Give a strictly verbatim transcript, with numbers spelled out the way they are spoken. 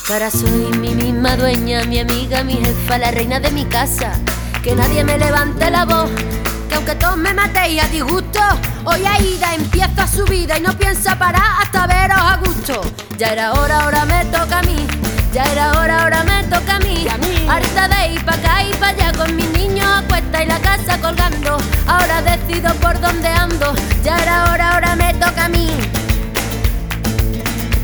Que ahora soy mi misma dueña, mi amiga, mi jefa, la reina de mi casa. Que nadie me levante la voz, que aunque todos me matéis a disgusto, hoy Aida empieza su vida y no piensa parar hasta veros a gusto. Ya era hora, ahora me toca a mí. Ya era hora, ahora me toca a mí. Harta de ir pa' acá y pa' allá con mis niños a cuesta